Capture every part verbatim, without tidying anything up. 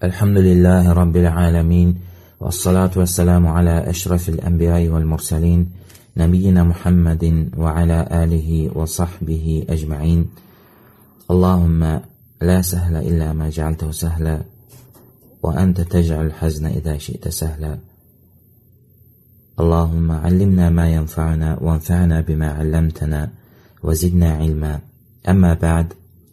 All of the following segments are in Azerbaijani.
Elhamdülillahi Rabbil alemin. Vessalatu vesselamu ala eşrefil enbiyayı vel murselin. Nebiyyina Muhammedin ve ala alihi ve sahbihi ecma'in. Allahümme la sehle illa ma cealtehu sehle ve ente tec'al hazne idâ şi'te sehle. Allahümme allimna ma yenfa'una ve enfa'na bima allamtana ve zidna ilma. Amma ba'd.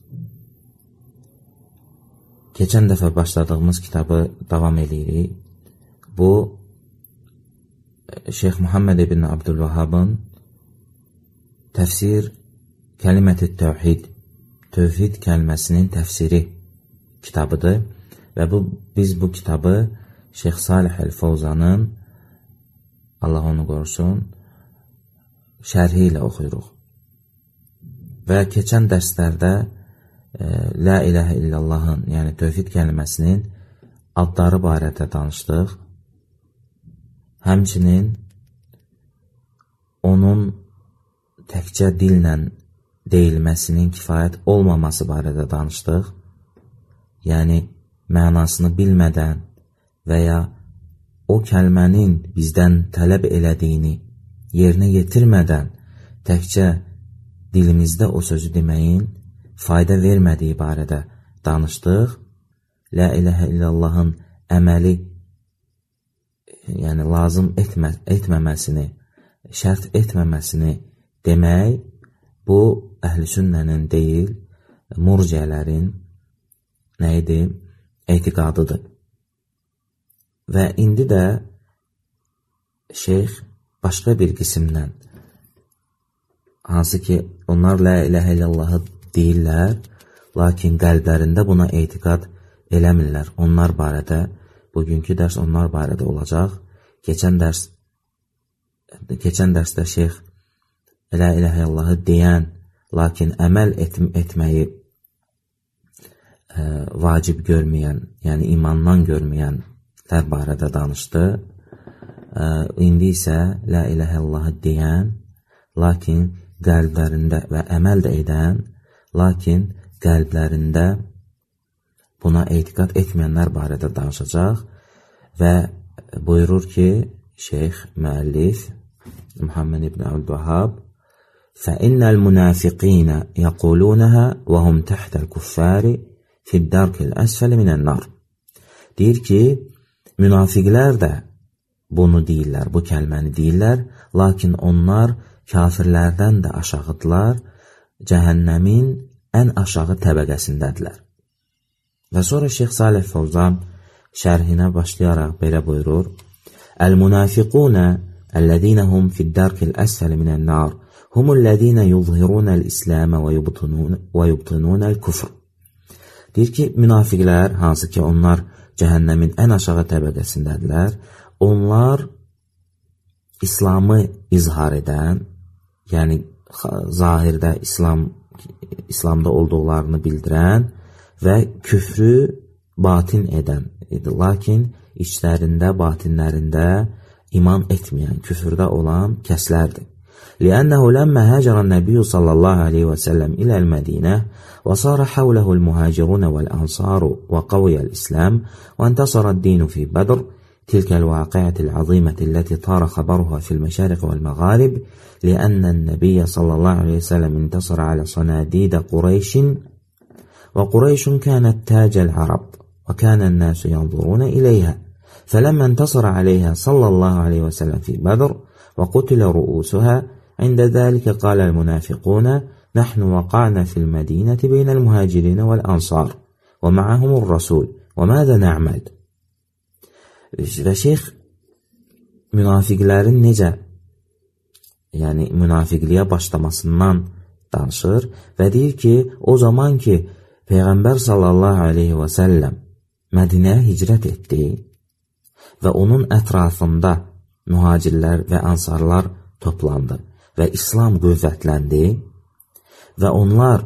Keçən dəfə başladığımız kitabı davam edirik. Bu, Şeyx Muhammed ibn Abdülvahhabın Təfsir Kəlimət-i Təvhid, Tövhid kəlməsinin təfsiri kitabıdır. Və bu, biz bu kitabı Şeyx Salih el-Fovzanın, Allah onu qorusun, şərhi ilə oxuyuruq. Və keçən dərslərdə La ilahə illallahın, yəni tövhid kəlməsinin adları barədə danışdıq. Həmçinin onun təkcə dillə deyilməsinin kifayət olmaması barədə danışdıq. Yəni mənasını bilmədən və ya o kəlmənin bizdən tələb elədiyini yerinə yetirmədən təkcə dilimizdə o sözü deməyin fayda vermədiyi barədə danışdıq. La ilahə illallahın əməli, yəni lazım etmə, etməməsini, şərt etməməsini demək, bu əhl-i sünnənin deyil, murciyələrin nə idi? Etiqadıdır. Və indi də şeyx başqa bir qismdən, hansı ki onlar la ilahə illallahı deyirlər, lakin qəlblərində buna etiqad eləmirlər. Onlar barədə, bugünkü dərs onlar barədə olacaq. Keçən dərs, keçən dərsdə şeyx la ilahə illallahı deyən, lakin əməl et, etməyi ə, vacib görməyən, yəni imandan görməyənlər barədə danışdı. Ə, indi isə la ilahə illallahı deyən, lakin qəlblərində və əməl də edən, lakin qəlblərində buna etiqad etməyənlər barədə danışacaq və buyurur ki, şeyx, müəllif Muhammed ibn Abdülvahhab فَإِنَّ الْمُنَافِقِينَ يَقُولُونَهَا وَهُمْ تَحْتَ الْكُفَّارِ فِي الدَّرْكِ الْأَسْفَلِ مِنَ النَّارِ. Deyir ki, münafiqlər də bunu deyirlər, bu kəlməni deyirlər, lakin onlar kafirlərdən də aşağıdırlar, cəhənnəmin ən aşağı təbəqəsindədirlər. Və sonra Şeyx Salih Fovzan şərhinə başlayaraq belə buyurur: Əl-münafiqunə əl-ləzīnə hum fid-dərkil əsfəli minən-nar humullezine yuzhirunel İslam ve yubtununel küfr. Deyir ki, münafiqlər, hansı ki onlar cəhənnəmin ən aşağı təbəqəsindədirlər, onlar İslamı izhar edən, yəni zahirdə İslam, İslamda olduqlarını bildirən və küfrü batin edən idi. Lakin içlərində, batinlərində iman etməyən, küfürdə olan kəslərdir. لأنه لما هاجر النبي صلى الله عليه وسلم إلى المدينة وصار حوله المهاجرون والأنصار وقوي الإسلام وانتصر الدين في بدر، تلك الواقعة العظيمة التي طار خبرها في المشارق والمغارب، لأن النبي صلى الله عليه وسلم انتصر على صناديد قريش، وقريش كانت تاج العرب وكان الناس ينظرون إليها، فلما انتصر عليها صلى الله عليه وسلم في بدر وقتل رؤوسها، عند ذلك قال المنافقون نحن وقعنا في المدينة بين المهاجرين والأنصار ومعهم الرسول وماذا نعمل؟ Və şeyx münafiqlərin necə, yəni münafiqliyə başlamasından danışır və deyir ki, o zaman ki Peyğəmbər sallallahu aleyhi və səlləm Mədinəyə hicrət etdi və onun ətrafında mühacirlər və ansarlar toplandı və İslam qüvvətləndi və onlar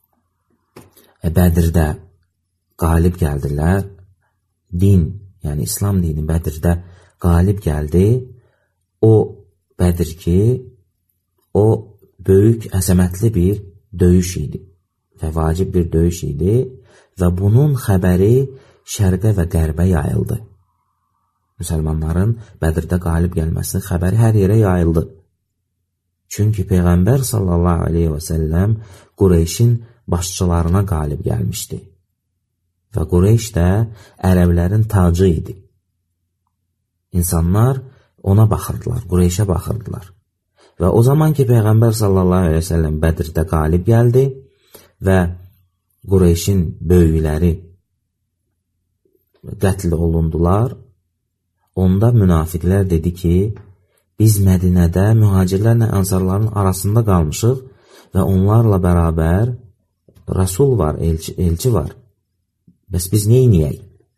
Bədirdə qalib gəldilər, din, yəni İslam dini Bədirdə qalib gəldi. O Bədir ki, o böyük, əzəmətli bir döyüş idi və vacib bir döyüş idi və bunun xəbəri şərqə və qərbə yayıldı. Müsəlmanların Bədirdə qalib gəlməsinin xəbəri hər yerə yayıldı. Çünki Peyğəmbər sallallahu aleyhi və səlləm Qureyşin başçılarına qalib gəlmişdi. Və Qureyş də ərəblərin tacı idi. İnsanlar ona baxırdılar, Qureyşə baxırdılar. Və o zaman ki, Peyğəmbər sallallahu aleyhi və səlləm Bədirdə qalib gəldi və Qureyşin böyükləri qətl olundular, onda münafiqlər dedi ki, biz Mədinədə mühacirlərlə ənsarların arasında qalmışıq və onlarla bərabər Rasul var, elçi, elçi var. Bəs biz neyniyək?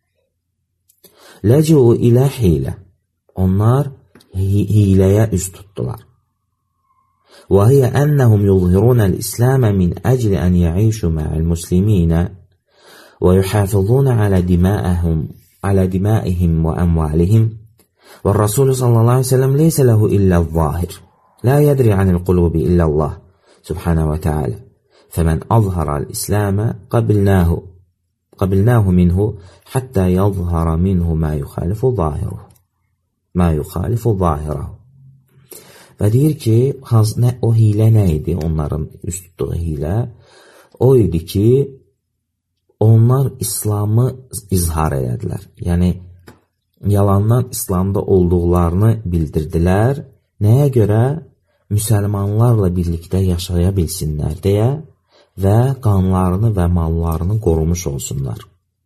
Ləci'u ilə hilə. Onlar hi hiləyə üz tutdular. Və hiyə ənəhum yuzhirunəl İsləmə min əcli ən yəişu mə'əl musliminə və yuhafizunə alə diməəhum, alə diməihim və əmvalihim və Rasulü sallallahu aleyhi ve sellem leysə ləhu illə zahir. La yədri anil qulubi illə Allah subhanə və teala. Fəmən azharal İsləmə qabilnəhu قبلناه منه حتى يظهر منه ما يخالف ظاهره ما يخالف ظاهره. Və deyir ki, nə, o hilə nə idi? Onların üst tutduğu hilə o idi ki, onlar İslamı izhar edədilər. Yəni, yalandan İslamda olduqlarını bildirdilər. Nəyə görə? Müsəlmanlarla birlikdə yaşaya bilsinlər deyə və qanlarını və mallarını qorumuş olsunlar.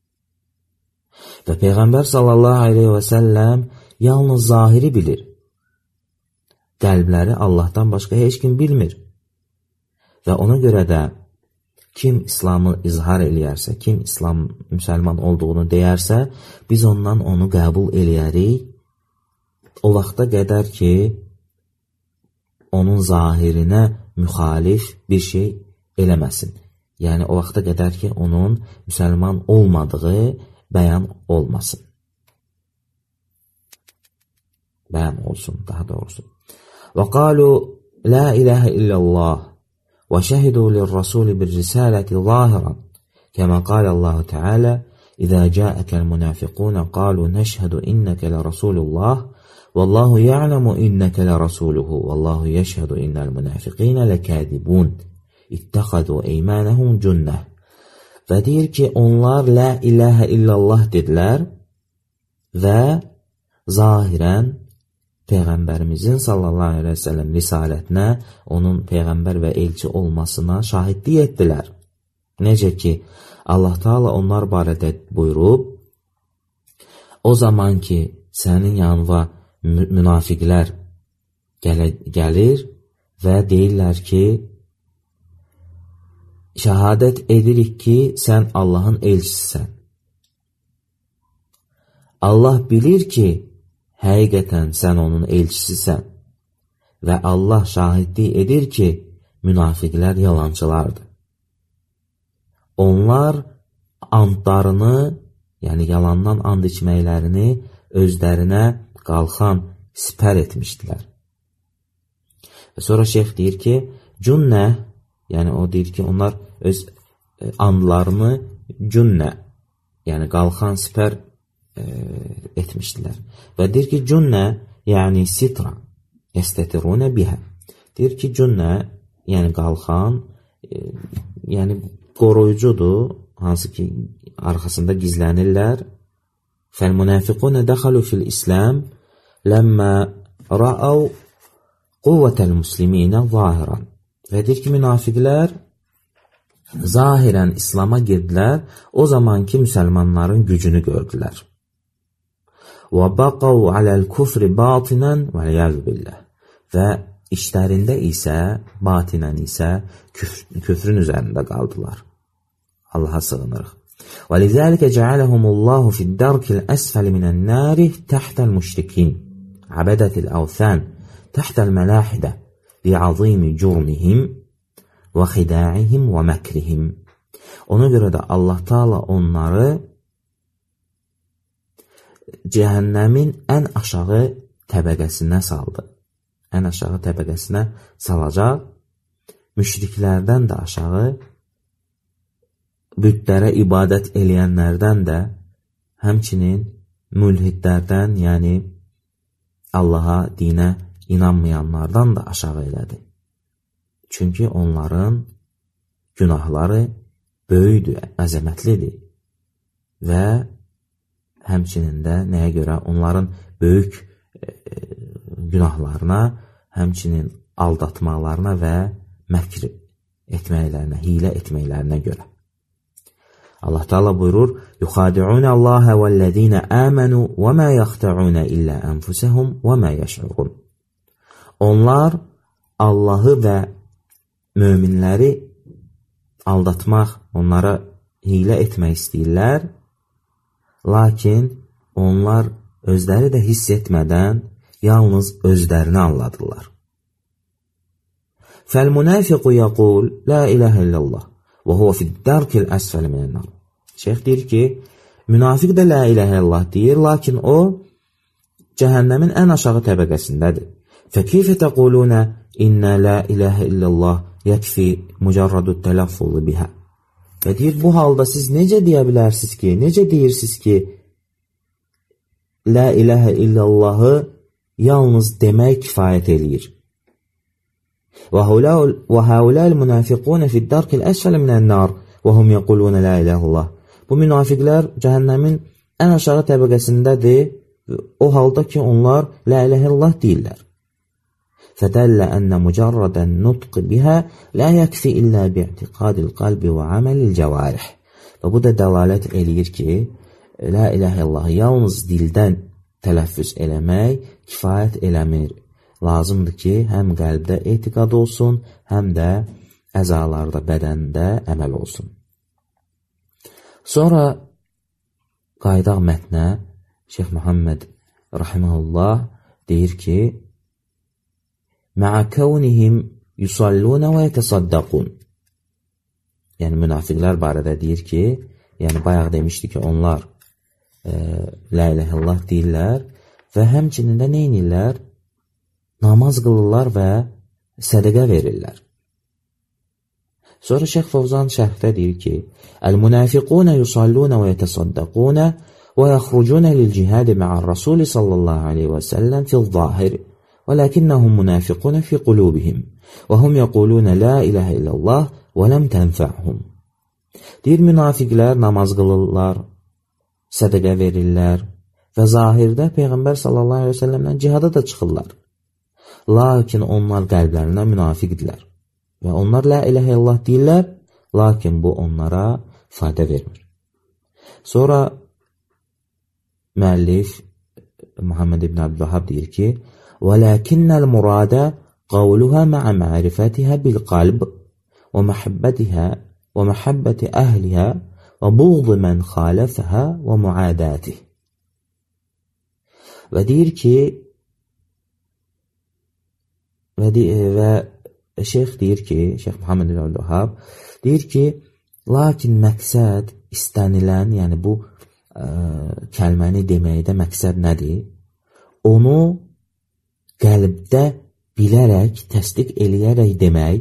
Və Peyğəmbər sallallahu aleyhi və səlləm yalnız zahiri bilir. Qəlbləri Allahdan başqa heç kim bilmir. Və ona görə də kim İslamı izhar eləyərsə, kim İslam müsəlman olduğunu deyərsə, biz ondan onu qəbul eləyərik. O vaxta qədər ki, onun zahirinə müxalif bir şey eləməsin. Yəni, o vaxta qədər ki, onun müsəlman olmadığı bəyan olmasın. Bəyan olsun, daha doğrusu. Və qalu, la iləhə illəllah və şəhidu lirrasuli bir risaləti zahiran kəmə qalə Allahu Teala İzə cəəkəl münafiqunə qalu nəşhədu innəkə lərəsulullah vallahu ya'lamu innəkə lərəsuluhu vallahu yəşhədu innəl münafiqinə ləkədibun İttəxədu eymənəhum cünnə. Və deyir ki, onlar la iləhə illallah dedilər və zahirən Peyğəmbərimizin sallallahu aleyhi və səlləm risalətinə, onun Peyğəmbər və elçi olmasına şahidlik etdilər. Necə ki, Allah Teala onlar barədə buyurub, o zaman ki, sənin yanına münafiqlər gəlir və deyirlər ki, şəhadət edirik ki, sən Allahın elçisisən. Allah bilir ki, həqiqətən sən onun elçisisən və Allah şahidlik edir ki, münafiqlər yalancılardır. Onlar andlarını, yəni yalandan and içməklərini özlərinə qalxan sipər etmişdilər. Və sonra şeyx deyir ki, cünnə, yəni o deyir ki, onlar öz andlarını cünnə, yəni qalxan sipər e, etmişdilər. Və deyir ki, cünnə, yəni sitra, estetirunə bihə. Deyir ki, cünnə, yəni qalxan, e, yəni qoruyucudur, hansı ki, arxasında gizlənirlər. Fəl-münafiqunə dəxalu fil-İslam ləmmə rəəv quvvətəl musliminə zahiran. Və deyir ki, münafiqlər zahirən İslama girdilər, o zamanki müsəlmanların gücünü gördülər. Və baqav aləl kufri batinən və liyəzü billah. Və işlərində isə, batinən isə küfr, küfrün üzərində qaldılar. Allaha sığınırıq. Və lizəlikə cəaləhumullahu fiddərkil əsfəli minən nari təhtəl müşrikin, abədətil əvthən, təhtəl mələhidə, li'azimi cürmihim və xida'ihim və məkrihim. Ona görə də Allah Teala onları cəhənnəmin ən aşağı təbəqəsinə saldı. Ən aşağı təbəqəsinə salacaq. Müşriklərdən də aşağı, bütlərə ibadət eləyənlərdən də həmçinin mülhidlərdən, yəni Allaha, dinə inanmayanlardan da aşağı elədi. Çünki onların günahları böyükdür, əzəmətlidir və həmçinin də nəyə görə onların böyük e, günahlarına, həmçinin aldatmalarına və məkr etməklərinə, hilə etməklərinə görə. Allah Teala buyurur: "Yuxadi'un Allah vellezina amanu ve ma yaxta'un illa anfusahum ve ma yash'urun." Onlar Allahı və möminləri aldatmaq, onlara hilə etmək istəyirlər, lakin onlar özləri də hiss etmədən yalnız özlərini anladırlar. Fəl-münafiqu yəqul la ilahə illallah və huve fid-darkil əsfəli minən-nar. Şeyx deyir ki, münafiq də la ilahə illallah deyir, lakin o cəhənnəmin ən aşağı təbəqəsindədir. Fəkeyfə təqulunə innə la ilahə illallah yəkfi mücərrədü tələffuzı bihə. Və deyir, bu halda siz necə deyə bilərsiniz ki, necə deyirsiniz ki, la ilahə illallahı yalnız demək kifayət eləyir. Və həuləl münafiqunə fid-darkil əsfəli minən-nar və hum yəqulunə la ilahə illallah. Bu münafiqlər cəhənnəmin ən aşağı təbəqəsindədir, o halda ki, onlar la ilahə illallah deyirlər. Fədəllə ənə mücərrədən nutq bihə la yəkfi illə bi'tiqadil qalbi və amelil cəvarih. Və bu da dəlalət eləyir ki, la ilahə illallah yalnız dildən tələffüz eləmək kifayət eləmir. Lazımdır ki, həm qəlbdə etiqad olsun, həm də əzalarda, bədəndə əməl olsun. Sonra qaydaq mətnə Şeyx Muhammed rahimehullah deyir ki, Mə'a kəvnihim yusalluna və yətəsaddaqun. Yəni münafiqlər barədə deyir ki, yəni bayaq demişdi ki, onlar e, la ilahə illallah deyirlər və həmçinin də neynirlər? Namaz qılırlar və sədəqə verirlər. Sonra Şeyx Fovzan şərhdə deyir ki, Əl-münafiqunə yusalluna və yətəsaddaquna və yaxrucuna lil-cihadi ma'ar-rasuli sallallahu aleyhi və səlləm fil-zahiri. وَلَكِنَّهُمْ مُنَافِقُونَ فِي قُلُوبِهِمْ وَهُمْ يَقُولُونَ لَا إِلَهَ إِلَّا اللّٰهِ وَلَمْ تَنْفَعْهُمْ. Deyir, münafiqlər namaz qılırlar, sədəqə verirlər və zahirdə Peyğəmbər sallallahu aleyhi və səlləmdən cihada da çıxırlar. Lakin onlar qəlblərindən münafiqdirlər və onlar la ilahə illallah deyirlər, lakin bu onlara fayda vermir. Sonra müəllif Muhammed ibn Abdülvahhab deyir ki, وَلَكِنَّ الْمُرَادَ قَوْلُهَا مَعَ مَعْرِفَتِهَا بِالْقَلْبِ وَمَحَبَّتِهَا وَمَحَبَّةِ أَهْلِهَا وَبُغْضِ مَنْ خَالَفَهَا وَمُعَادَاتِهِ. Və deyir ki, və, de, və şeyx deyir ki, Şeyx Muhammed ibn Abdülvahhab deyir ki, lakin məqsəd istənilən, yəni bu ə, kəlməni deməkdə məqsəd nədir? Onu qəlbdə bilərək, təsdiq eləyərək demək,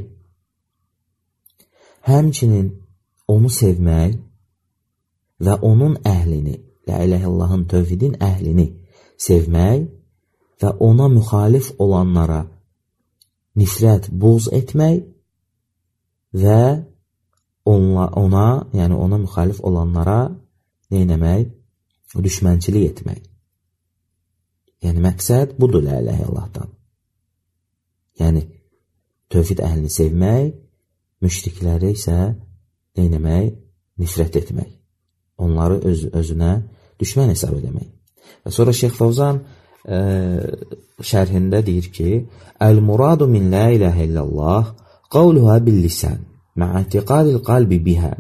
həmçinin onu sevmək və onun əhlini, la ilahə illallahın tövhidin əhlini sevmək və ona müxalif olanlara nifrət, buğz etmək və ona, ona, yəni ona müxalif olanlara neynəmək? Düşmənçilik etmək. Yəni, məqsəd budur la ilahə illallahdan. Yəni, tövhid əhlini sevmək, müşrikləri isə neynəmək? Nifrət etmək. Onları öz, özünə düşmən hesab edəmək. Və sonra Şeyx Fovzan e, şərhində deyir ki, Əl-muradu min la ilahə illallah qavluha bil-lisan ma'atiqadil qalbi biha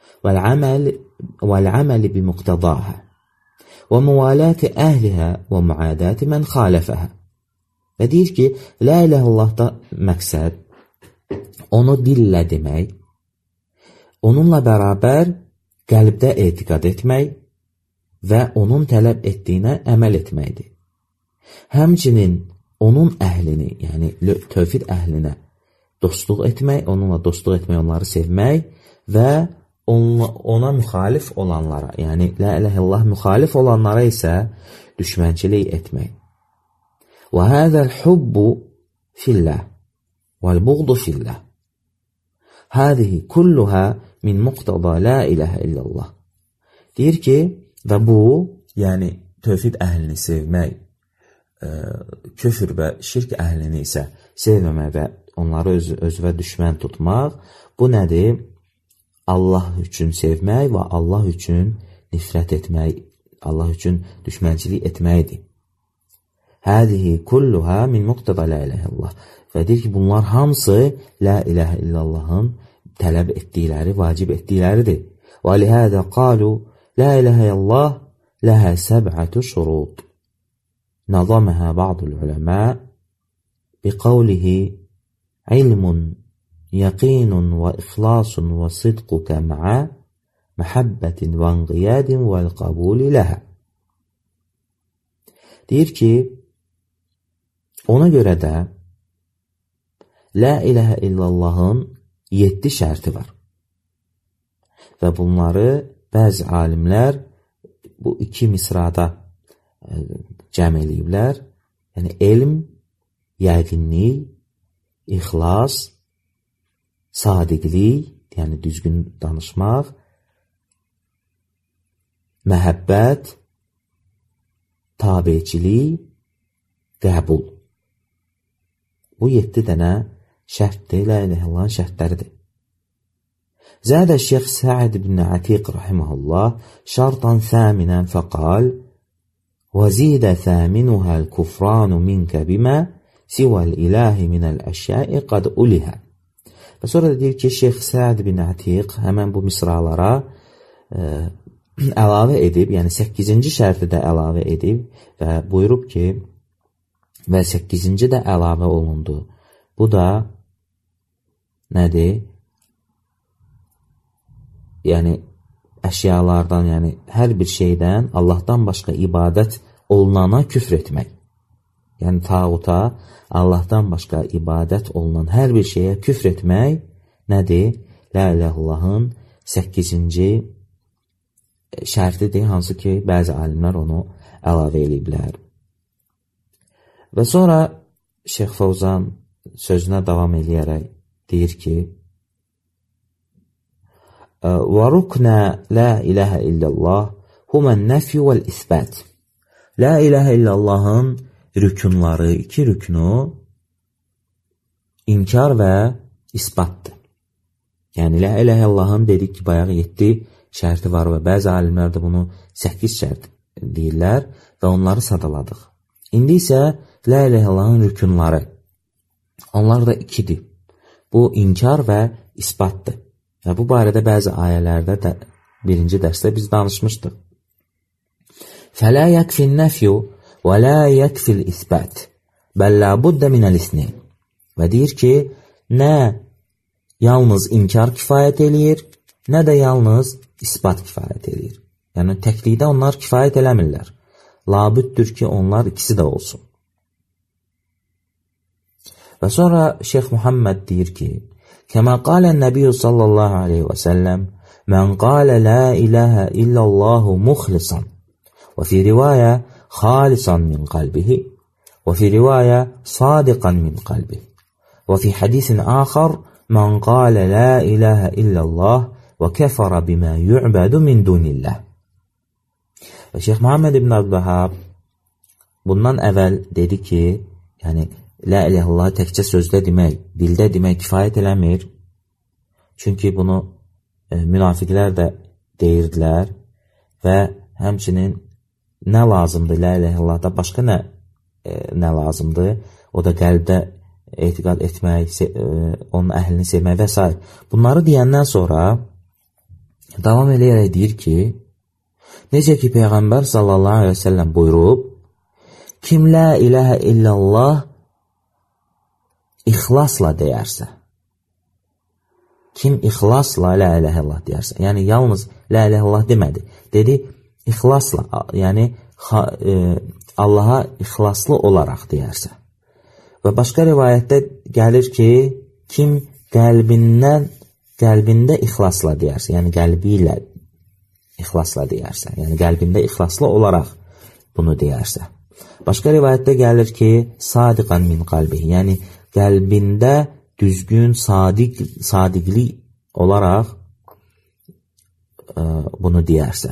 vəl-əməli bimuqtadaha və müvaləti əhliha və müadəti mən xalifəhə. Və deyir ki, la ilahə illallahda məqsəd onu dillə demək, onunla bərabər qəlbdə etiqad etmək və onun tələb etdiyinə əməl etməkdir. Həmçinin onun əhlini, yəni tövhid əhlinə dostluq etmək, onunla dostluq etmək, onları sevmək və ona, ona müxalif olanlara, yəni la ilahe illallah müxalif olanlara isə düşmənçilik etmək. Və hədəl hubbu fillah vəl-buğdu fillah. Hədihi kulluha min muqtada la ilahe illallah. Deyir ki, və bu, yəni tövhid əhlini sevmək, ə, küfür və şirk əhlini isə sevməmək və onları öz, özvə düşmən tutmaq, bu nədir? Allah üçün sevmək və Allah üçün nifrət etmək, Allah üçün düşmənçilik etməkdir. Hədihi kulluha min muqtada la ilahe illallah. Və deyir ki, bunlar hamısı la ilahe illallahın tələb etdikləri, vacib etdikləridir. Və lihədə qalu la ilahe illallah ləhə səb'ətü şurud. Nazaməhə ba'dul uləmə biqavlihi ilmun, yəqinun və ixlasun və sidquka ma'a məhəbbətin və inqiyadin və l-qabuli ləhə. Deyir ki, ona görə də la ilahe illallahın yeddi şərti var. Və bunları bəzi alimlər bu iki misrada cəm eləyiblər. Yəni, elm, yəqinlik, ixlas, sadiqlik, yəni düzgün danışmaq, məhəbbət, tabiçilik, qəbul. Bu yeddi dənə şərtdir, la ilahe illallahın şərtləridir. Zədə Şeyx Səid ibn Atiq rahiməhullah şartan thəminən fəqal və zidə thəminuhə l-kufranu minkə bimə sivəl ilahi minəl əşyəi qad ulihə. Və sonra da deyir ki, Şeyx Səid ibn Atiq həmən bu misralara ə, əlavə edib, yəni səkkizinci şərti də əlavə edib və buyurub ki, və səkkizinci də əlavə olundu. Bu da nədir? Yəni, əşyalardan, yəni hər bir şeydən Allahdan başqa ibadət olunana küfr etmək. Yəni, tağuta, Allahdan başqa ibadət olunan hər bir şeyə küfr etmək nədir? La ilahe illallahın səkkizinci şərtidir, hansı ki, bəzi alimlər onu əlavə ediblər. Və sonra Şeyx Fəvzan sözünə davam eləyərək deyir ki, və ruknə la ilahe illallah humən nəfi vəl-isbət. La ilahe illallahın rükunları, iki rükunu inkar və isbatdır. Yəni, la ilahe illallahın dedik ki, bayağı yeddi şərti var və bəzi alimlər də bunu səkkiz şərt deyirlər və onları sadaladıq. İndi isə la ilahe illallahın rükunları, onlar da ikidir. Bu, inkar və isbatdır. Və bu barədə bəzi ayələrdə də birinci dərsdə biz danışmışdıq. Fələ yəkfin nəfyu və lə yəkfil isbət bəl lə buddə minəl isnin. Və deyir ki, nə yalnız inkar kifayət eləyir, nə də yalnız isbat kifayət eləyir. Yəni, təklikdə onlar kifayət eləmirlər. Labüddür ki, onlar ikisi də olsun. Və sonra Şeyx Muhammed deyir ki, kəmə qalən nəbiyyü sallallahu aleyhi və səlləm mən qalə la ilahə illallahu muxlisan və fi rivayə xalisan min qalbihi və fi rivayə sadiqan min qalbihi və fi hadisin axar mən qalə la ilahə illallah və kəfərə bimə yu'bədu min dunillah. Və Şeyx Muhammed ibn Abdülvəhhab bundan əvvəl dedi ki, yəni la ilahe illallah təkcə sözdə demək, dildə demək kifayət eləmir. Çünki bunu e, münafiqlər də deyirdilər və həmçinin nə lazımdır la ilahe illallahda, başqa nə, e, nə lazımdır? O da qəlbdə etiqad etmək, se, e, onun əhlini sevmək və s. Bunları deyəndən sonra davam eləyərək deyir ki, necə ki Peyğəmbər sallallahu aleyhi və səlləm buyurub, kim la ilahe illallah ixlasla deyərsə, kim ixlasla la ilahe illallah deyərsə, yəni yalnız la ilahe illallah demədi, dedi ixlasla, yəni e, Allaha ixlaslı olaraq deyərsə. Və başqa rivayətdə gəlir ki, kim qəlbindən qəlbində ixlasla deyərsə, yəni qəlbi ilə ixlasla deyərsə, yəni qəlbində ixlasla olaraq bunu deyərsə. Başqa rivayətdə gəlir ki, sadiqan min qalbihi, yəni qəlbində düzgün, sadiq, sadiqli olaraq ə, bunu deyərsə.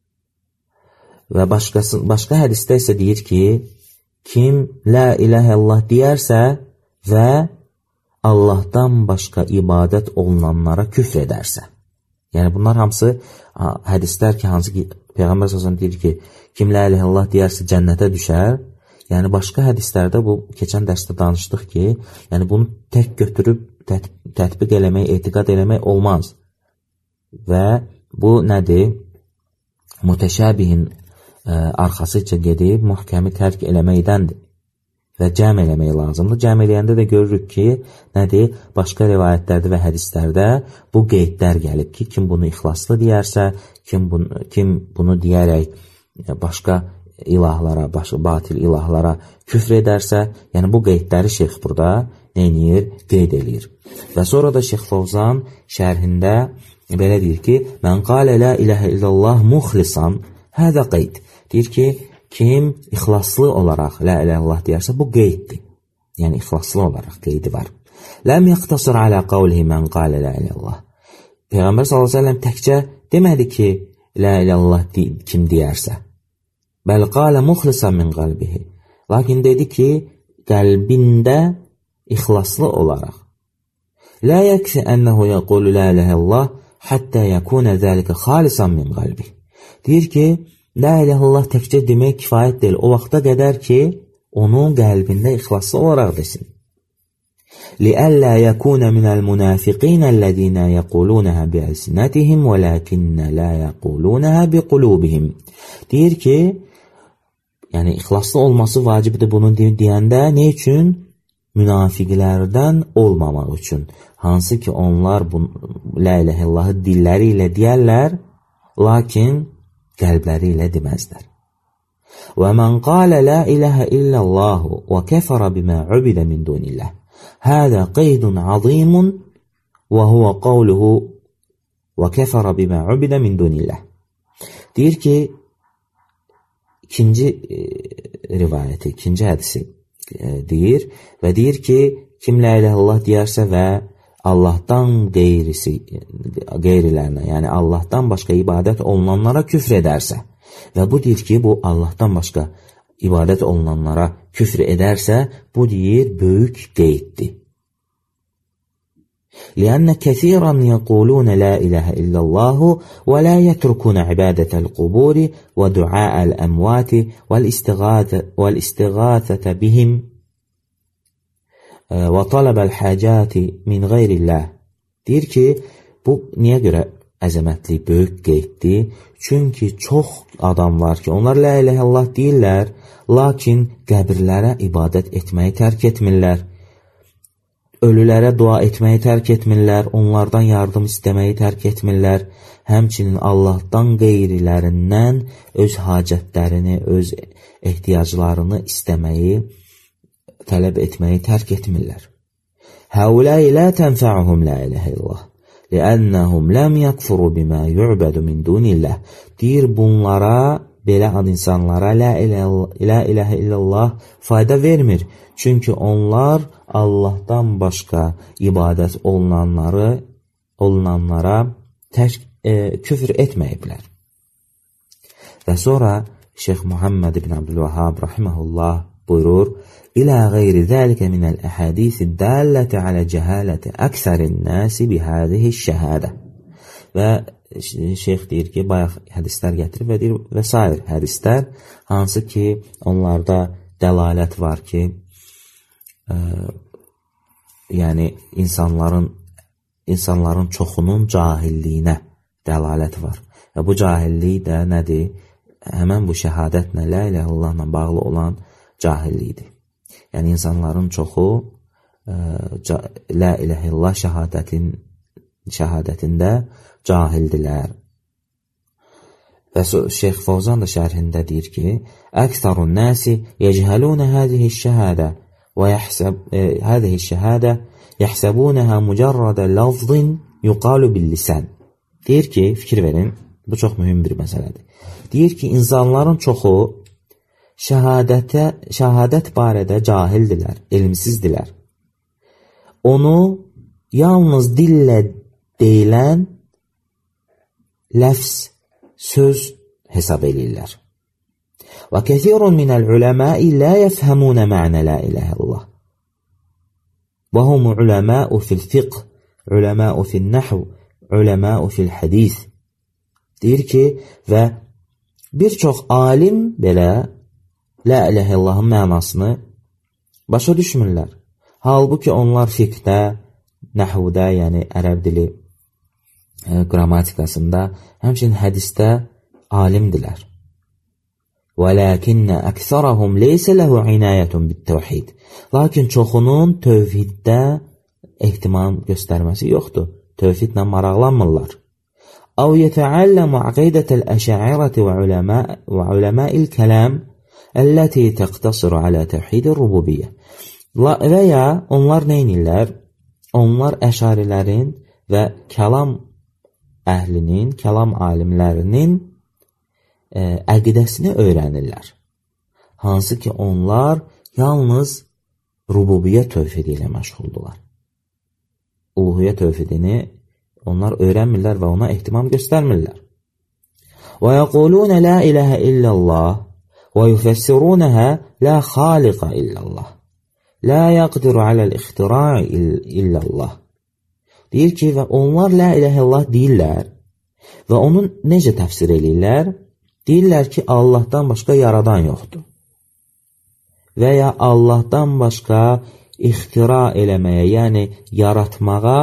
Və başqası, başqa hədisdə isə deyir ki, kim la ilahə illallah deyərsə və Allahdan başqa ibadət olunanlara küfr edərsə. Yəni bunlar hamısı hədislər ki, hansı ki, Peyğəmbər sallallahu deyir ki, kim la ilahə illallah deyərsə cənnətə düşər. Yəni başqa hədislərdə bu keçən dərsdə danışdıq ki, yəni bunu tək götürüb tət, tətbiq eləmək, etiqad eləmək olmaz. Və bu nədir? Mütəşabihin ə, arxasıca gedib mühkəmi tərk eləməkdəndir. Və cəm eləmək lazımdır. Cəm eləyəndə də görürük ki, nədir? Başqa rivayətlərdə və hədislərdə bu qeydlər gəlib ki, kim bunu ixlaslı deyərsə, kim bunu, kim bunu deyərək başqa ilahlara, başqa batil ilahlara küfr edərsə, yəni bu qeydləri şeyx burada neynir? Qeyd eləyir. Və sonra da Şeyx Fovzan şərhində belə deyir ki, mən qalə la ilahə illallah muxlisan, hədə qeyd. Deyir ki, kim ixlaslı olaraq la ilahə illallah deyərsə, bu qeyddir. Yəni ixlaslı olaraq qeydi var. Ləm yəqtasir alə qavlihi mən qalə la ilahə illallah. Peyğəmbər sallallahu əleyhi və səlləm təkcə demədi ki, la ilahə illallah kim deyərsə. Bəl qalə muxlisan min qalbihi. Lakin dedi ki, qəlbində ixlaslı olaraq. La yəkfi ənəhu yəqulu la ilahə illallah həttə yəkunə zəlikə xalisan min qalbihi. Deyir ki, la ilahə illallah təkcə demək kifayət deyil. O vaxta qədər ki, onun qəlbində ixlaslı olaraq desin. لِأَلَّا يَكُونَ مِنَ الْمُنَافِقِينَ الَّذِينَ يَقُولُونَهَا بِأَلْسِنَتِهِمْ وَلَكِنَّ لَا يَقُولُونَهَا بِقُلُوبِهِمْ. Deyir ki, yəni ixlaslı olması vacibdir bunu deyəndə nə üçün? Münafiqlərdən olmamaq üçün. Hansı ki, onlar bu, la ilahə illallahı dilləri ilə deyərlər, lakin qəlbləri ilə deməzlər. وَمَنْ قَالَ لَا إِلَهَ إِلَّا اللَّهُ وَكَفَرَ بِمَا عُبِدَ مِنْ دُونِ اللَّهِ هَذَا قَيْدٌ عَظِيمٌ وَهُوَ قَوْلُهُ وَكَفَرَ بِمَا عُبِدَ مِنْ دُونِ اللَّهِ. Deyir ki, ikinci e, rivayəti, ikinci hədisi e, deyir və deyir ki, kim la ilahə illallah deyərsə və Allahdan qeyrisi, qeyrilərinə, yəni Allahdan başqa ibadət olunanlara küfr edərsə və bu deyir ki, bu Allahdan başqa ibadət olunanlara küfr edərsə, bu deyir, böyük qeyddir. لأن كثيرا يقولون لا إله إلا الله ولا يتركون عبادة القبور ودعاء الأموات والاستغاثة, والاستغاثة بهم وطلب الحاجات من غير الله. Deyir ki, bu niyə görə əzəmətli, böyük qeyddir? Çünki çox adamlar ki, onlar la ilahə illallah deyirlər, lakin qəbirlərə ibadət etməyi tərk etmirlər. Ölülərə dua etməyi tərk etmirlər, onlardan yardım istəməyi tərk etmirlər. Həmçinin Allahdan qeyrilərindən öz hacətlərini, öz ehtiyaclarını istəməyi, tələb etməyi tərk etmirlər. Həuləyi lə tənfəuhum la ilahə illallah. لأنهم لم يكفروا بما يعبد من دون الله. Deyir bunlara, belə ad insanlara la ilahə illallah fayda vermir. Çünki onlar Allahdan başqa ibadət olunanları, olunanlara tərk, e, küfr etməyiblər. Və sonra Şeyx Muhammed ibn Abdülvahhab rahimehullah buyurur: İlā qeyri zəlikə minəl əhədisi dəlləti alə cəhələti əksərin nəsi bihədihi şəhədə. Və şeyx deyir ki, bayaq hədislər gətirib və deyir və sair hədislər, hansı ki, onlarda dəlalət var ki, ə, yəni insanların insanların çoxunun cahilliyinə dəlalət var. Və bu cahillik də nədir? Həmən bu şəhadətlə, la ilahə illallahla bağlı olan cahillikdir. Yəni insanların çoxu ə, la ilahə illallah şəhadətin, şəhadətində cahildilər. Və Şeyx Fovzan da şərhində deyir ki, əksərun nəsi yəchəlunə həzihi şəhədə və həzihi şəhədə yəhsəbunəhə mücərrədə lafzin yuqalu bil lisan. Deyir ki, fikir verin, bu çox mühüm bir məsələdir. Deyir ki, insanların çoxu şəhadətə, şəhadət barədə cahildilər, elmsizdilər. Onu yalnız dillə deyilən ləfz, söz hesab edirlər. Və kəthirun minəl uləmai la yefhəmunə mə'nə la iləhə illallah. Və hum uləmau fil fiqh, uləmau fil nəhv, uləmau fil hədis. Deyir ki, və bir çox alim belə la iləhə illallahın mənasını başa düşmürlər. Halbuki onlar fiqhdə, nəhvdə, yəni ərəb dili e, qrammatikasında, həmçinin hədisdə alimdilər. وَلَكِنَّ أَكْثَرَهُمْ لَيْسَ لَهُ عِنَايَةٌ بِالتَّوْحِيدِ. Lakin çoxunun tövhiddə ehtimam göstərməsi yoxdur. Tövhidlə maraqlanmırlar. أَوْ يَتَعَلَّمُ عَقِيدَةَ الْأَشَاعِرَةِ وَعُلَمَاءِ الْكَلَامِ الَّتِي تَقْتَصِرُ عَلَى تَوْحِيدِ الرُّبُوبِيَّةِ. Və ya onlar neynirlər? Onlar əşarilərin və kəlam əhlinin, kəlam alimlərinin ə, əqidəsini öyrənirlər. Hansı ki, onlar yalnız rububiyyə tövhidi ilə məşğuldular. Uluhiyyə tövhidini onlar öyrənmirlər və ona ehtimam göstərmirlər. Və yəqulunə la iləhə illallah və yufəssirunəhə la xaliqə illallah. La yaqdiru aləl ixtira'i illallah. Deyir ki, və onlar la iləhə illallah deyirlər və onu necə təfsir edirlər? Deyirlər ki, Allahdan başqa yaradan yoxdur. Və ya Allahdan başqa ixtira eləməyə, yəni yaratmağa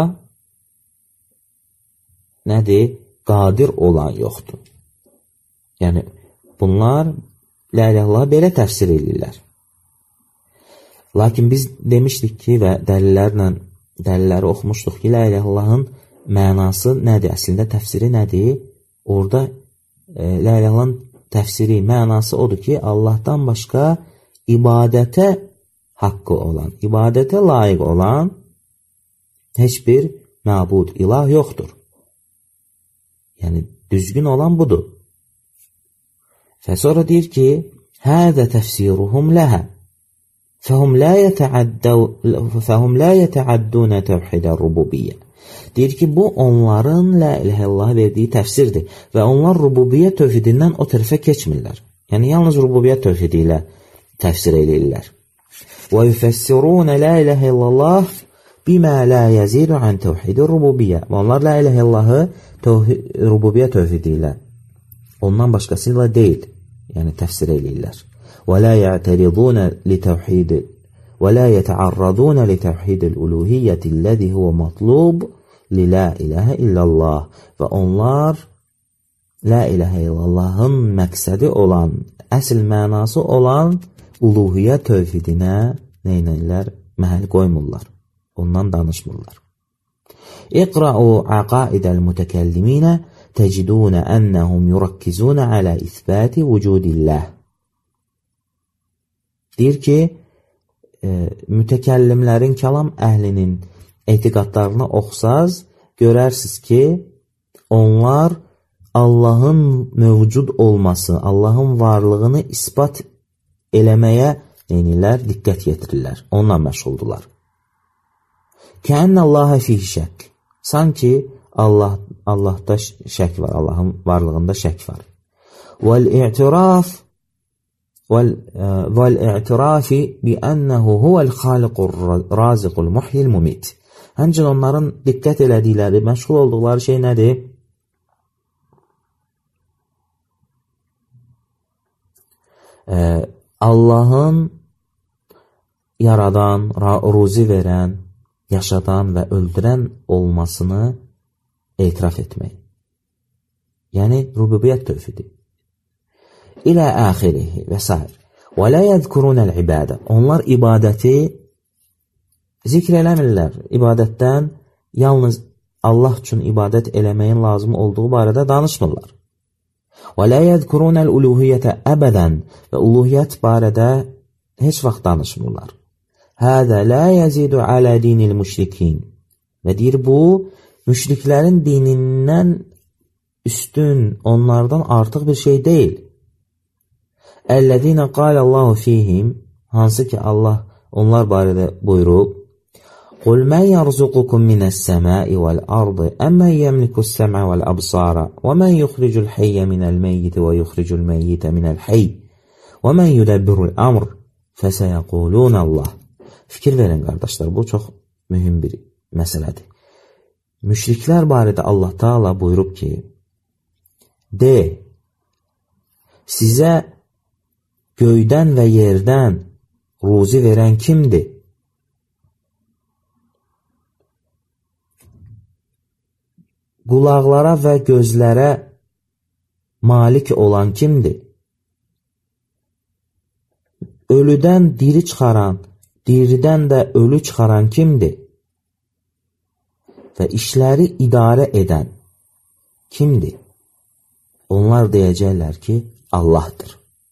nədir? Qadir olan yoxdur. Yəni, bunlar la iləhə illallah belə təfsir edirlər. Lakin biz demişdik ki və dəlillərlə dəlilləri oxumuşduq ki, la iləhə illallahın mənası nədir? Əslində təfsiri nədir? Orada e, la iləhə illallahın təfsiri, mənası odur ki, Allahdan başqa ibadətə haqqı olan, ibadətə layiq olan heç bir məbud, ilah yoxdur. Yəni, düzgün olan budur. Və sonra deyir ki, həzə təfsiruhum ləhə. فهم لا يتعدون فهم لا يتعدون توحيد الربوبية. Deyir ki, bu onların la iləhə illallah verdiyi təfsirdir və onlar rububiyyə tövhidindən o tərəfə keçmirlər. Yəni yalnız rububiyyə tövhidi ilə təfsir edirlər. Və yufəssirun la iləhə illallah bima la yazidu an tevhid rububiyyə. Onlar la iləhə illallahı rububiyyə tövhidi ilə ondan başqasıyla deyil, yəni təfsir edirlər. ولا يعترضون لتوحيد ولا يتعرضون لتوحيد الألوهية الذي هو مطلوب للا إله إلا الله. Və onlar la iləhə illallahın məqsədi olan, əsl mənası olan uluhiyyə tövhidinə neynəyirlər? Məhəl qoymurlar. Ondan danışmırlar. İqra'u aqaidəl mütəkəlliminə təcidunə ənəhum yurakkizunə alə isbəti vücudillah. Deyir ki, e, mütəkəllimlərin, kəlam əhlinin etiqadlarına oxsaz, görərsiniz ki, onlar Allahın mövcud olması, Allahın varlığını isbat eləməyə neynirlər? Diqqət yetirirlər, onunla məşğuldular. Kənnə Allahə fihi şək. Sanki Allah, Allahda şək var, Allahın varlığında şək var. Vəl-i'tiraf وَالْاِعْتِرَافِ بِأَنَّهُ هُوَ الْخَالِقُ الرَّازِقُ الْمُحْيِ الْمُمِيتِ. Həmçinin onların diqqət elədikləri, məşğul olduqları şey nədir? Ee, Allahın yaradan, ruzi verən, yaşadan və öldürən olmasını etiraf etmək. Yəni, rububiyyət tövhidi. İlə əxirihi və s. Və lə yədkurunəl ibadə. Onlar ibadəti zikr eləmirlər. İbadətdən yalnız Allah üçün ibadət eləməyin lazım olduğu barədə danışmırlar. Və lə yədkurunəl uluhiyyətə əbədən. Və uluhiyyət barədə heç vaxt danışmırlar. Hədə lə yəzidu alə dinil müşrikin. Və deyir, bu müşriklərin dinindən üstün, onlardan artıq bir şey deyil. Əllədinə qalallahu fihim, hansı ki Allah onlar barədə buyurub, قُلْ مَنْ يَرْزُقُكُمْ مِنَ السَّمَاءِ وَالْأَرْضِ أَمَّنْ يَمْلِكُ السَّمْعَ وَالْأَبْصَارَ وَمَنْ يُخْرِجُ الْحَيَّ مِنَ الْمَيِّتِ وَيُخْرِجُ الْمَيِّتَ مِنَ الْحَيِّ وَمَنْ يُدَبِّرُ الْأَمْرِ فَسَيَقُولُونَ اللَّهِ. Fikir verin qardaşlar, bu çox mühüm bir məsələdir. Müşriklər barədə Allah Taala buyurub ki, de, sizə göydən və yerdən ruzi verən kimdir? Qulaqlara və gözlərə malik olan kimdir? Ölüdən diri çıxaran, diridən də ölü çıxaran kimdir? Və işləri idarə edən kimdir? Onlar deyəcəklər ki, Allahdır.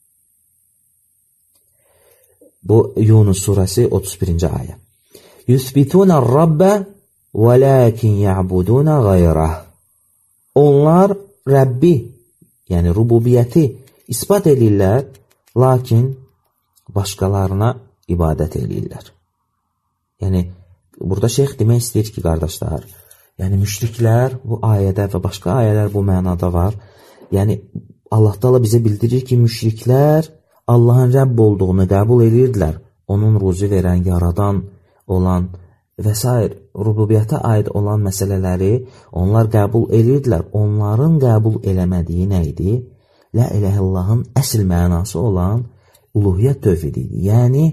Bu Yunus surəsi otuz birinci ayə. Yusbitunər Rabbə və lakin ya'buduna gayrah. Onlar Rəbbi, yəni rububiyyəti isbat edirlər, lakin başqalarına ibadət edirlər. Yəni, burada şeyx demək istəyir ki, qardaşlar, yəni müşriklər bu ayədə və başqa ayələr bu mənada var. Yəni, Allah Taala bizə bildirir ki, müşriklər Allahın Rəbb olduğunu qəbul edirdilər. Onun ruzi verən, yaradan olan və s. rububiyyətə aid olan məsələləri onlar qəbul edirdilər. Onların qəbul eləmədiyi nə idi? La ilahe illallahın əsl mənası olan uluhiyyət tövhidi idi. Yəni,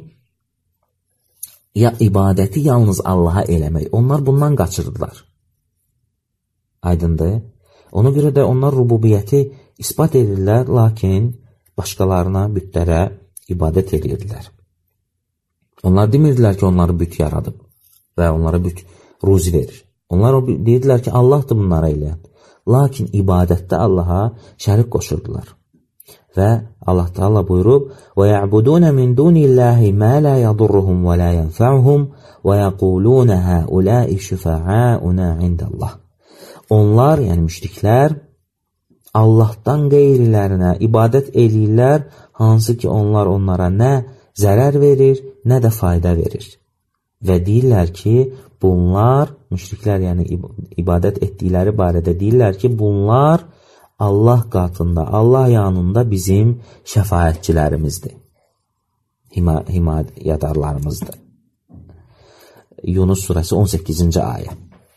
ya ibadəti yalnız Allaha eləmək. Onlar bundan qaçırdılar. Aydındır. Ona görə də onlar rububiyyəti isbat edirlər, lakin başqalarına, bütlərə ibadət edirdilər. Onlar demirdilər ki, onları büt yaradıb və onlara büt ruzi verir. Onlar deyirdilər ki, Allahdır bunlara eləyən. Lakin ibadətdə Allaha şərik qoşurdular. Və Allah Taala buyurub: "Və ya'budun min dunillahi ma la yadurruhum və la yanfa'uhum və yaqulun haula'i şufa'auna 'indallah." Onlar, yəni müşriklər, Allahdan qeyrilərinə ibadət eləyirlər, hansı ki onlar onlara nə zərər verir, nə də fayda verir. Və deyirlər ki, bunlar, müşriklər yəni ibadət etdikləri barədə deyirlər ki, bunlar Allah qatında, Allah yanında bizim şəfaətçilərimizdir, hima, himayədarlarımızdır. Yunus surəsi on səkkizinci ayə.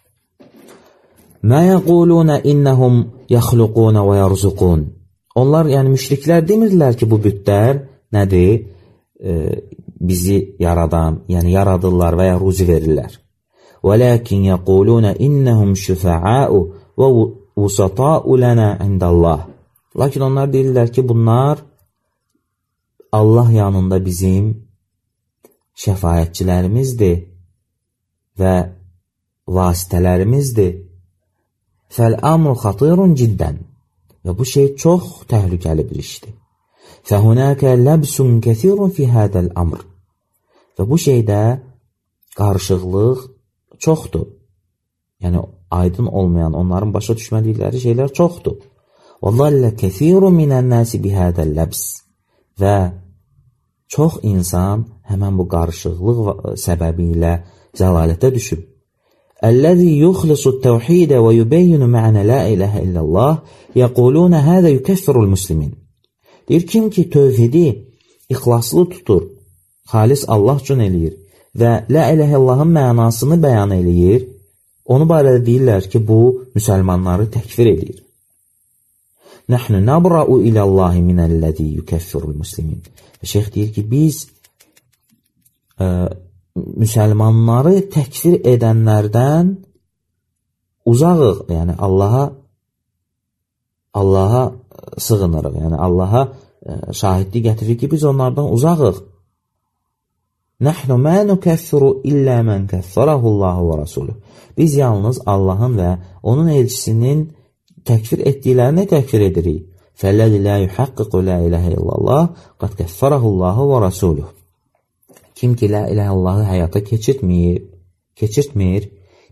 Mə yəqulunə innəhum yaxluquna və yarzuqun. Onlar, yəni müşriklər demirdilər ki, bu bütlər nədir? E, bizi yaradan, yəni yaradırlar və ya ruzi verirlər. Və lakin yəqulunə innəhum şüfə'a'u və vusata'u lənə indallah. Lakin onlar deyirlər ki, bunlar Allah yanında bizim şəfaətçilərimizdir və vasitələrimizdir. Fəl-amru xatirun ciddən. Və bu şey çox təhlükəli bir işdir. Fəhunəkə ləbsun kəthirun fi hədəl amr. Və bu şeydə qarışıqlıq çoxdur. Yəni, aydın olmayan, onların başa düşmədikləri şeylər çoxdur. وَظَلَّ كَثِيرٌ مِنَ النَّاسِ بِهَذَا اللَّبْسِ. Və çox insan həmən bu qarışıqlıq səbəbi ilə zəlalətə düşüb. الذي يخلص التوحيد ويبين معنى لا إله إلا الله يقولون هذا يكفر المسلمين. Deyir, kim ki tövhidi ixlaslı tutur, xalis Allah üçün eləyir və la ilahe illallahın mənasını bəyan eləyir, onu barədə deyirlər ki, bu müsəlmanları təkfir edir. Nəhnu nabra'u ilallahi minəl-ləzi yukəffirul muslimin. Şeyx deyir ki, biz ə, müsəlmanları təkfir edənlərdən uzağıq, yəni Allaha Allaha sığınırıq, yəni Allaha şahidlik gətirir ki, biz onlardan uzağıq. Nəhnu mə nukəffiru illə mən kəffərəhullahu və rasuluh. Biz yalnız Allahın və onun elçisinin təkfir etdiklərini təkfir edirik. Fəlləzi lə yuhaqqiqu la iləhə illallah qad kəffərəhullahu və rasuluh. Kim ki la iləhə illallahı həyata keçirtmir, keçirtmir,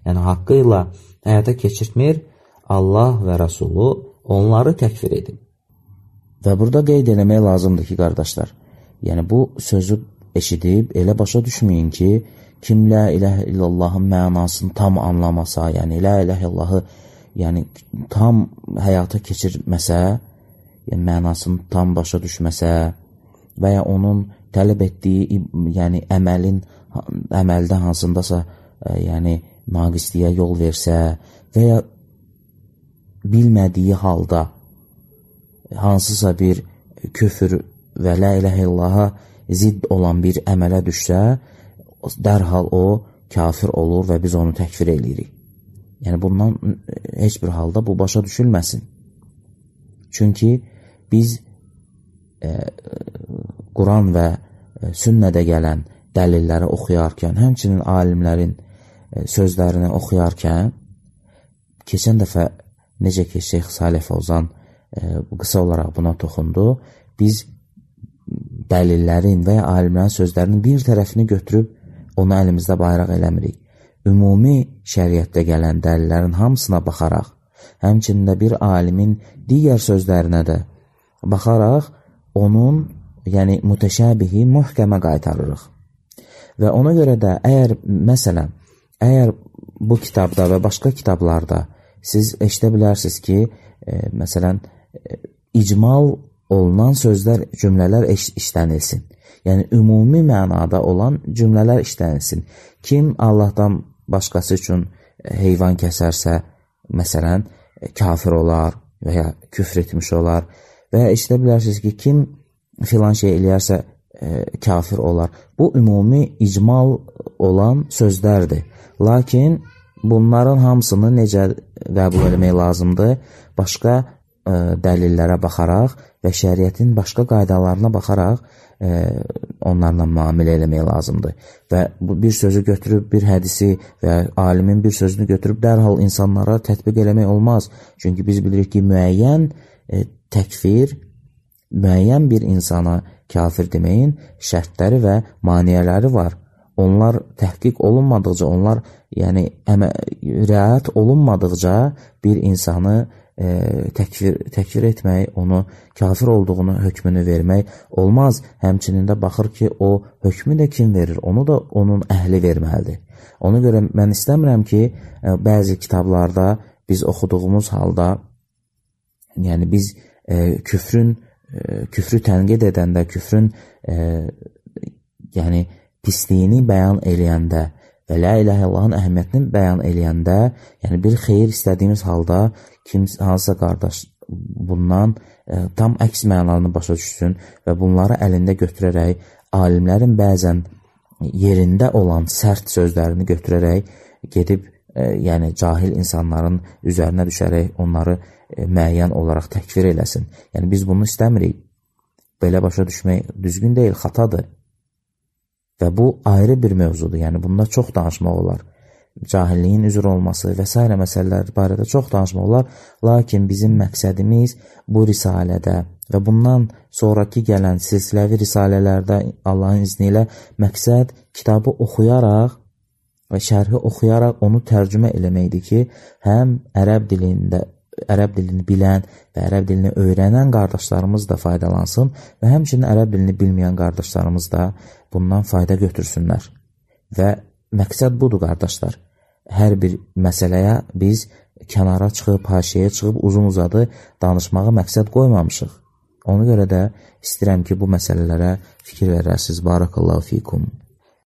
yəni haqqı ilə həyata keçirtmir, Allah və Rəsulu onları təkfir edib. Və burada qeyd eləmək lazımdır ki, qardaşlar, yəni bu sözü eşidib elə başa düşməyin ki, kim la ilahə illallahın mənasını tam anlamasa, yəni la ilahə illallahı yəni tam həyata keçirməsə, yəni mənasını tam başa düşməsə və ya onun tələb etdiyi yəni əməlin əməldə hansındasa yəni naqisliyə yol versə və ya bilmədiyi halda hansısa bir küfür və la ilahə illallaha zidd olan bir əmələ düşsə, dərhal o kafir olur və biz onu təkfir edirik. Yəni bundan heç bir halda bu başa düşülməsin. Çünki biz e, Quran və e, sünnədə gələn dəlilləri oxuyarkən, həmçinin alimlərin e, sözlərini oxuyarkən, keçən dəfə necə ki Şeyx Salih Fəvzan e, qısa olaraq buna toxundu, biz dəlillərin və ya alimlərin sözlərinin bir tərəfini götürüb onu əlimizdə bayraq eləmirik. Ümumi şəriətdə gələn dəlillərin hamısına baxaraq, həmçində bir alimin digər sözlərinə də baxaraq, onun, yəni mütəşəbihi möhkəmə qaytarırıq. Və ona görə də, əgər, məsələn, əgər bu kitabda və başqa kitablarda siz eşidə bilərsiniz ki, e, məsələn, e, icmal olunan sözlər, cümlələr iş, işlənilsin. Yəni, ümumi mənada olan cümlələr işlənilsin. Kim Allahdan başqası üçün heyvan kəsərsə, məsələn, kafir olar və ya küfr etmiş olar və ya eşidə bilərsiniz ki, kim filan şey eləyərsə e, kafir olar. Bu, ümumi icmal olan sözlərdir. Lakin bunların hamısını necə qəbul etmək lazımdır? Başqa e, dəlillərə baxaraq və şəriətin başqa qaydalarına baxaraq e, onlarla müamilə eləmək lazımdır. Və bu bir sözü götürüb, bir hədisi və alimin bir sözünü götürüb dərhal insanlara tətbiq eləmək olmaz. Çünki biz bilirik ki, müəyyən e, təkfir, müəyyən bir insana kafir deməyin şərtləri və maniyələri var. Onlar təhqiq olunmadıqca, onlar yəni əmə, riayət olunmadıqca bir insanı e, təkfir, təkfir etmək, onu kafir olduğunu hökmünü vermək olmaz. Həmçinin də baxır ki, o hökmü də kim verir? Onu da onun əhli verməlidir. Ona görə mən istəmirəm ki, e, bəzi kitablarda biz oxuduğumuz halda, yəni biz e, küfrün, e, küfrü tənqid edəndə, küfrün e, yəni pisliyini bəyan eləyəndə və la ilahə illallahın əhəmiyyətini bəyan eləyəndə, yəni bir xeyir istədiyimiz halda kim, hansısa qardaş bundan e, tam əks mənalarını başa düşsün və bunları əlində götürərək, alimlərin bəzən yerində olan sərt sözlərini götürərək gedib, e, yəni cahil insanların üzərinə düşərək onları e, müəyyən olaraq təkfir eləsin. Yəni biz bunu istəmirik. Belə başa düşmək düzgün deyil, xatadır. Və bu ayrı bir mövzudur. Yəni bunda çox danışmaq olar. Cahilliyin üzr olması və s. məsələlər barədə çox danışmaq olar. Lakin bizim məqsədimiz bu risalədə və bundan sonraki gələn silsiləvi risalələrdə Allahın izni ilə məqsəd kitabı oxuyaraq və şərhi oxuyaraq onu tərcümə eləməkdir ki, həm ərəb dilində ərəb dilini bilən və ərəb dilini öyrənən qardaşlarımız da faydalansın və həmçinin ərəb dilini bilməyən qardaşlarımız da bundan fayda götürsünlər. Və məqsəd budur, qardaşlar. Hər bir məsələyə biz kənara çıxıb, haşiyəyə çıxıb, uzun uzadı danışmağı məqsəd qoymamışıq. Ona görə də istəyirəm ki, bu məsələlərə fikir verəsiniz. Barakallahu fikum.